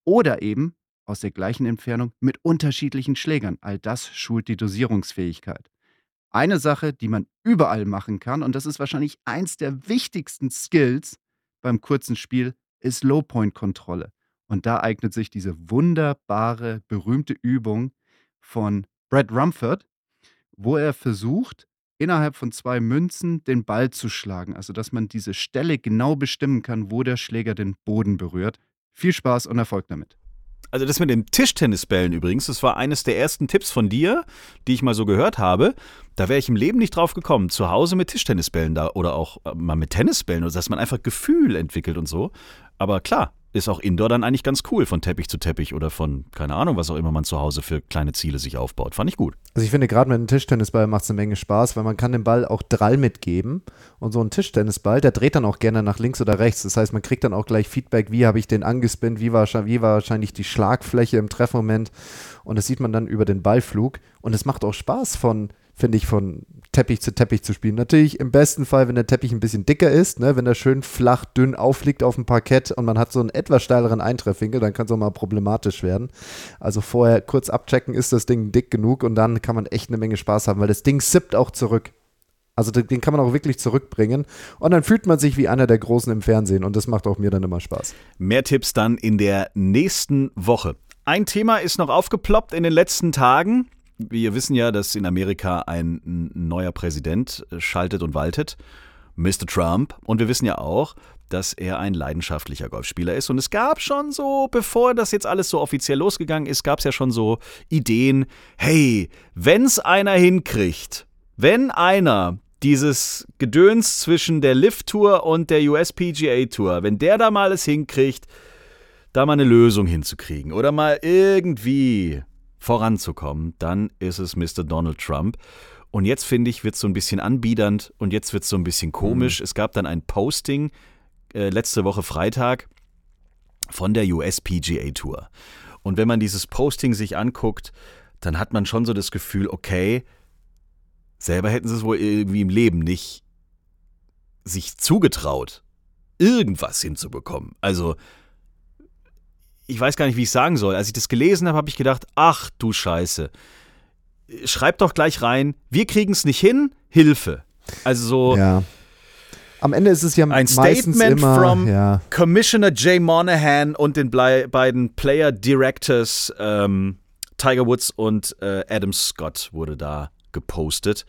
oder eben aus der gleichen Entfernung mit unterschiedlichen Schlägern. All das schult die Dosierungsfähigkeit. Eine Sache, die man überall machen kann, und das ist wahrscheinlich eins der wichtigsten Skills beim kurzen Spiel, ist Low-Point-Kontrolle. Und da eignet sich diese wunderbare, berühmte Übung von Brad Rumford, wo er versucht, innerhalb von zwei Münzen den Ball zu schlagen. Also, dass man diese Stelle genau bestimmen kann, wo der Schläger den Boden berührt. Viel Spaß und Erfolg damit. Also das mit den Tischtennisbällen übrigens, das war eines der ersten Tipps von dir, die ich mal so gehört habe. Da wäre ich im Leben nicht drauf gekommen, zu Hause mit Tischtennisbällen da oder auch mal mit Tennisbällen, oder dass man einfach Gefühl entwickelt und so. Aber klar, ist auch Indoor dann eigentlich ganz cool, von Teppich zu Teppich oder von, keine Ahnung, was auch immer man zu Hause für kleine Ziele sich aufbaut. Fand ich gut. Also ich finde, gerade mit einem Tischtennisball macht es eine Menge Spaß, weil man kann dem Ball auch Drall mitgeben. Und so ein Tischtennisball, der dreht dann auch gerne nach links oder rechts. Das heißt, man kriegt dann auch gleich Feedback, wie habe ich den angespinnt, wie war, wie war wahrscheinlich die Schlagfläche im Treffmoment. Und das sieht man dann über den Ballflug. Und es macht auch Spaß von, finde ich, von Teppich zu Teppich zu spielen. Natürlich im besten Fall, wenn der Teppich ein bisschen dicker ist, ne, wenn er schön flach, dünn aufliegt auf dem Parkett und man hat so einen etwas steileren Eintreffwinkel, dann kann es auch mal problematisch werden. Also vorher kurz abchecken, ist das Ding dick genug, und dann kann man echt eine Menge Spaß haben, weil das Ding sippt auch zurück. Also den kann man auch wirklich zurückbringen, und dann fühlt man sich wie einer der Großen im Fernsehen, und das macht auch mir dann immer Spaß. Mehr Tipps dann in der nächsten Woche. Ein Thema ist noch aufgeploppt in den letzten Tagen. Wir wissen ja, dass in Amerika ein neuer Präsident schaltet und waltet, Mister Trump. Und wir wissen ja auch, dass er ein leidenschaftlicher Golfspieler ist. Und es gab schon so, bevor das jetzt alles so offiziell losgegangen ist, gab es ja schon so Ideen, hey, wenn's einer hinkriegt, wenn einer dieses Gedöns zwischen der L I V-Tour und der U S P G A-Tour, wenn der da mal es hinkriegt, da mal eine Lösung hinzukriegen oder mal irgendwie voranzukommen, dann ist es Mister Donald Trump. Und jetzt, finde ich, wird es so ein bisschen anbiedernd und jetzt wird es so ein bisschen komisch. Mhm. Es gab dann ein Posting äh, letzte Woche Freitag von der U S P G A Tour. Und wenn man dieses Posting sich anguckt, dann hat man schon so das Gefühl, okay, selber hätten sie es wohl irgendwie im Leben nicht sich zugetraut, irgendwas hinzubekommen. Also ich weiß gar nicht, wie ich sagen soll. Als ich das gelesen habe, habe ich gedacht, ach du Scheiße. Schreib doch gleich rein, wir kriegen es nicht hin, Hilfe. Also so ja. Am Ende ist es ja ein meistens Statement immer, from ja. Commissioner Jay Monahan und den Blei- beiden Player Directors ähm, Tiger Woods und äh, Adam Scott wurde da gepostet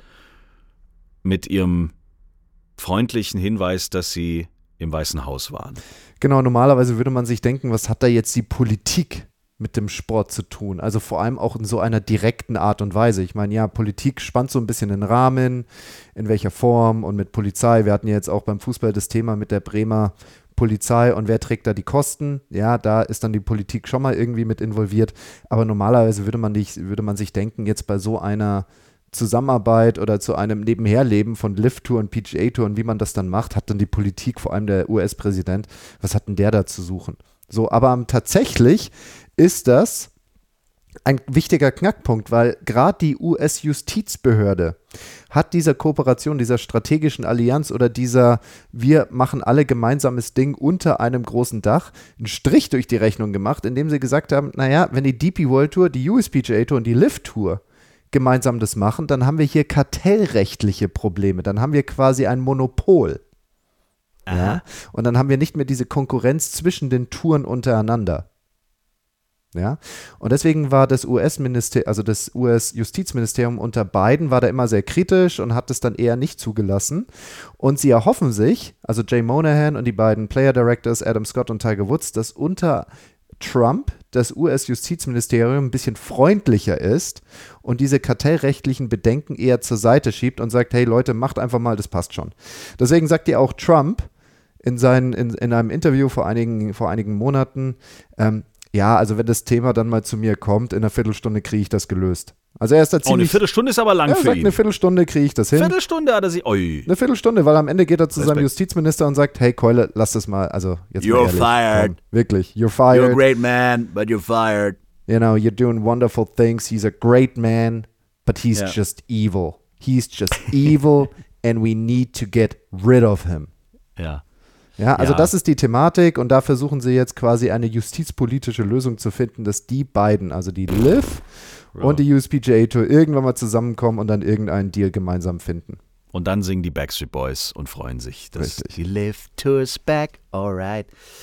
mit ihrem freundlichen Hinweis, dass sie im Weißen Haus waren. Genau, normalerweise würde man sich denken, was hat da jetzt die Politik mit dem Sport zu tun? Also vor allem auch in so einer direkten Art und Weise. Ich meine, ja, Politik spannt so ein bisschen den Rahmen, in welcher Form und mit Polizei. Wir hatten ja jetzt auch beim Fußball das Thema mit der Bremer Polizei und wer trägt da die Kosten? Ja, da ist dann die Politik schon mal irgendwie mit involviert. Aber normalerweise würde man, nicht, würde man sich denken, jetzt bei so einer Zusammenarbeit oder zu einem Nebenherleben von L I V-Tour und P G A-Tour und wie man das dann macht, hat dann die Politik, vor allem der U S-Präsident, was hat denn der da zu suchen? So, aber um, tatsächlich ist das ein wichtiger Knackpunkt, weil gerade die U S-Justizbehörde hat dieser Kooperation, dieser strategischen Allianz oder dieser wir machen alle gemeinsames Ding unter einem großen Dach einen Strich durch die Rechnung gemacht, indem sie gesagt haben, naja, wenn die D P World Tour, die U S P G A Tour und die L I V-Tour gemeinsam das machen, dann haben wir hier kartellrechtliche Probleme. Dann haben wir quasi ein Monopol. Ja? Und dann haben wir nicht mehr diese Konkurrenz zwischen den Touren untereinander. Ja? Und deswegen war das U S-Ministerium, also das U S-Justizministerium unter Biden war da immer sehr kritisch und hat es dann eher nicht zugelassen. Und sie erhoffen sich, also Jay Monahan und die beiden Player Directors Adam Scott und Tiger Woods, dass unter Trump das U S-Justizministerium ein bisschen freundlicher ist und diese kartellrechtlichen Bedenken eher zur Seite schiebt und sagt, hey Leute, macht einfach mal, das passt schon. Deswegen sagt ja auch Trump in, seinen, in, in einem Interview vor einigen, vor einigen Monaten, ähm, ja, also wenn das Thema dann mal zu mir kommt, in einer Viertelstunde kriege ich das gelöst. Also er ist da ziemlich, oh, eine Viertelstunde ist aber lang er für sagt, ihn. Eine Viertelstunde kriege ich das hin. Viertelstunde hat er sich, oi. Eine Viertelstunde, weil am Ende geht er zu Respekt. seinem Justizminister und sagt, hey Keule, lass das mal, also jetzt You're mal ehrlich, fired. komm, wirklich, you're fired. You're a great man, but you're fired. You know, you're doing wonderful things. He's a great man, but he's Yeah. just evil. He's just evil and we need to get rid of him. Ja. Ja, also Ja. das ist die Thematik und da versuchen sie jetzt quasi eine justizpolitische Lösung zu finden, dass die beiden, also die Liv Ja. und die U S P G A Tour irgendwann mal zusammenkommen und dann irgendeinen Deal gemeinsam finden. Und dann singen die Backstreet Boys und freuen sich, dass Richtig. die Live Tours back, alright.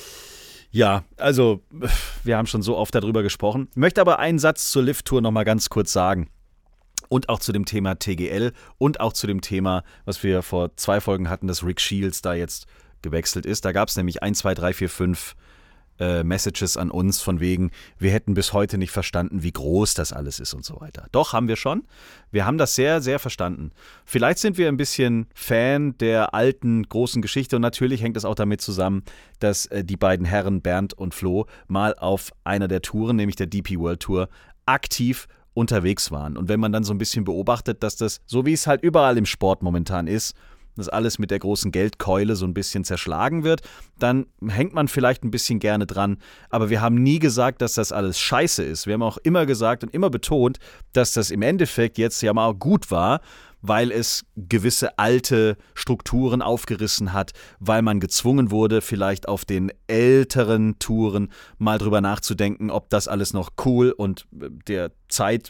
Ja, also wir haben schon so oft darüber gesprochen. Ich möchte aber einen Satz zur Live Tour nochmal ganz kurz sagen. Und auch zu dem Thema T G L und auch zu dem Thema, was wir vor zwei Folgen hatten, dass Rick Shields da jetzt gewechselt ist. Da gab es nämlich eins, zwei, drei, vier, fünf äh, Messages an uns von wegen, wir hätten bis heute nicht verstanden, wie groß das alles ist und so weiter. Doch, haben wir schon. Wir haben das sehr, sehr verstanden. Vielleicht sind wir ein bisschen Fan der alten, großen Geschichte und natürlich hängt es auch damit zusammen, dass äh, die beiden Herren, Bernd und Flo, mal auf einer der Touren, nämlich der D P World Tour, aktiv unterwegs waren. Und wenn man dann so ein bisschen beobachtet, dass das, so wie es halt überall im Sport momentan ist, dass alles mit der großen Geldkeule so ein bisschen zerschlagen wird, dann hängt man vielleicht ein bisschen gerne dran. Aber wir haben nie gesagt, dass das alles scheiße ist. Wir haben auch immer gesagt und immer betont, dass das im Endeffekt jetzt ja mal gut war, weil es gewisse alte Strukturen aufgerissen hat, weil man gezwungen wurde, vielleicht auf den älteren Touren mal drüber nachzudenken, ob das alles noch cool und der Zeit,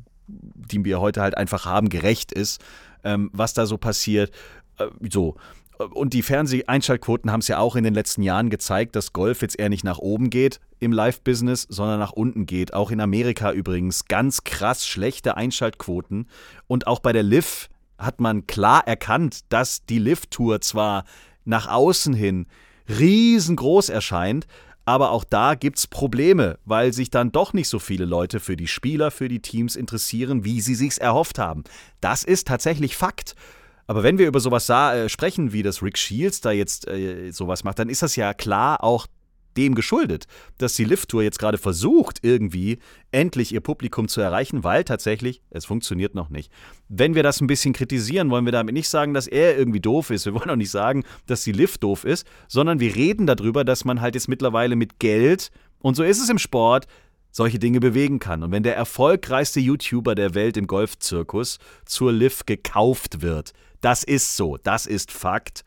die wir heute halt einfach haben, gerecht ist, ähm, was da so passiert. Äh, so. Und die Fernseh-Einschaltquoten haben es ja auch in den letzten Jahren gezeigt, dass Golf jetzt eher nicht nach oben geht im Live-Business, sondern nach unten geht. Auch in Amerika übrigens ganz krass schlechte Einschaltquoten. Und auch bei der Liv hat man klar erkannt, dass die Liv-Tour zwar nach außen hin riesengroß erscheint, aber auch da gibt es Probleme, weil sich dann doch nicht so viele Leute für die Spieler, für die Teams interessieren, wie sie sich's erhofft haben. Das ist tatsächlich Fakt. Aber wenn wir über sowas äh, sprechen, wie das Rick Shields da jetzt äh, sowas macht, dann ist das ja klar auch dem geschuldet, dass die Liv-Tour jetzt gerade versucht, irgendwie endlich ihr Publikum zu erreichen, weil tatsächlich es funktioniert noch nicht. Wenn wir das ein bisschen kritisieren, wollen wir damit nicht sagen, dass er irgendwie doof ist. Wir wollen auch nicht sagen, dass die Liv doof ist, sondern wir reden darüber, dass man halt jetzt mittlerweile mit Geld, und so ist es im Sport, solche Dinge bewegen kann. Und wenn der erfolgreichste YouTuber der Welt im Golfzirkus zur Liv gekauft wird, das ist so, das ist Fakt,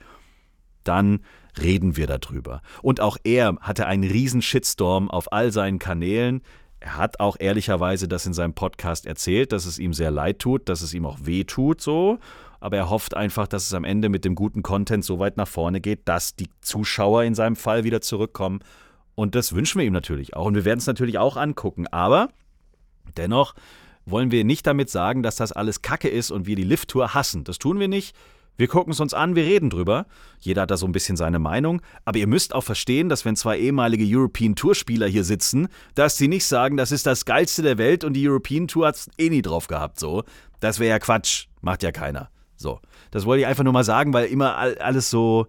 dann reden wir darüber. Und auch er hatte einen riesen Shitstorm auf all seinen Kanälen. Er hat auch ehrlicherweise das in seinem Podcast erzählt, dass es ihm sehr leid tut, dass es ihm auch weh tut, so. Aber er hofft einfach, dass es am Ende mit dem guten Content so weit nach vorne geht, dass die Zuschauer in seinem Fall wieder zurückkommen. Und das wünschen wir ihm natürlich auch. Und wir werden es natürlich auch angucken. Aber dennoch wollen wir nicht damit sagen, dass das alles Kacke ist und wir die Liv-Tour hassen. Das tun wir nicht. Wir gucken es uns an, wir reden drüber. Jeder hat da so ein bisschen seine Meinung. Aber ihr müsst auch verstehen, dass wenn zwei ehemalige European Tour-Spieler hier sitzen, dass sie nicht sagen, das ist das Geilste der Welt und die European Tour hat es eh nie drauf gehabt. So, das wäre ja Quatsch. Macht ja keiner. So, das wollte ich einfach nur mal sagen, weil immer alles so,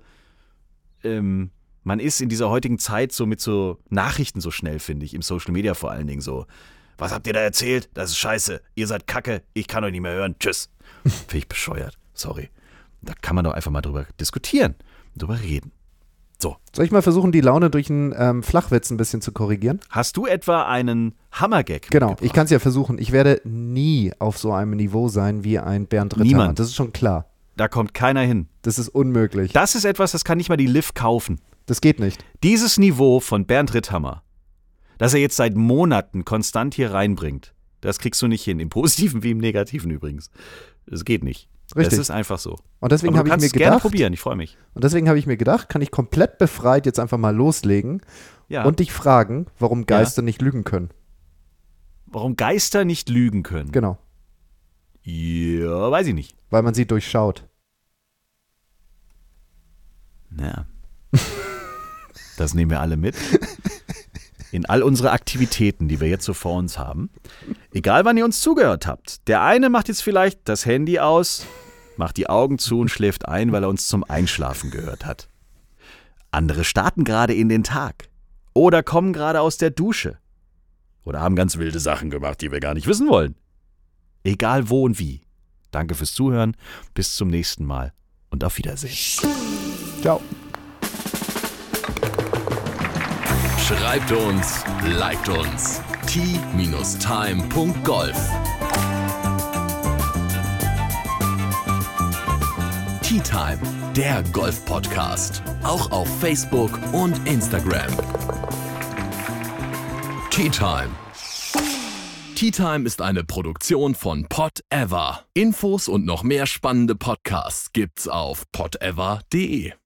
ähm, man ist in dieser heutigen Zeit so mit so Nachrichten so schnell, finde ich, im Social Media vor allen Dingen so. Was habt ihr da erzählt? Das ist scheiße. Ihr seid Kacke. Ich kann euch nicht mehr hören. Tschüss. Finde ich bescheuert. Sorry. Da kann man doch einfach mal drüber diskutieren, drüber reden. So. Soll ich mal versuchen, die Laune durch einen ähm, Flachwitz ein bisschen zu korrigieren? Hast du etwa einen Hammergag Genau, mitgebracht? ich kann es ja versuchen. Ich werde nie auf so einem Niveau sein wie ein Bernd Ritthammer. Niemand. Das ist schon klar. Da kommt keiner hin. Das ist unmöglich. Das ist etwas, das kann nicht mal die Liv kaufen. Das geht nicht. Dieses Niveau von Bernd Ritthammer, das er jetzt seit Monaten konstant hier reinbringt, das kriegst du nicht hin. Im Positiven wie im Negativen übrigens. Das geht nicht. Richtig. Das ist einfach so. Und deswegen Aber habe du ich mir kannst es gerne gedacht, probieren, ich freue mich. und deswegen habe ich mir gedacht, kann ich komplett befreit jetzt einfach mal loslegen Ja. und dich fragen, warum Geister nicht lügen können. Warum Geister nicht lügen können? Genau, Ja, weiß ich nicht. weil man sie durchschaut. Ja. Das nehmen wir alle mit. In all unsere Aktivitäten, die wir jetzt so vor uns haben. Egal, wann ihr uns zugehört habt. Der eine macht jetzt vielleicht das Handy aus, macht die Augen zu und schläft ein, weil er uns zum Einschlafen gehört hat. Andere starten gerade in den Tag. Oder kommen gerade aus der Dusche. Oder haben ganz wilde Sachen gemacht, die wir gar nicht wissen wollen. Egal wo und wie. Danke fürs Zuhören. Bis zum nächsten Mal und auf Wiedersehen. Ciao. Schreibt uns, liked uns. t-time punkt golf Tea Time, der Golf-Podcast. Auch auf Facebook und Instagram. Tea Time. Tea Time ist eine Produktion von Pod Ever. Infos und noch mehr spannende Podcasts gibt's auf pod ever punkt de.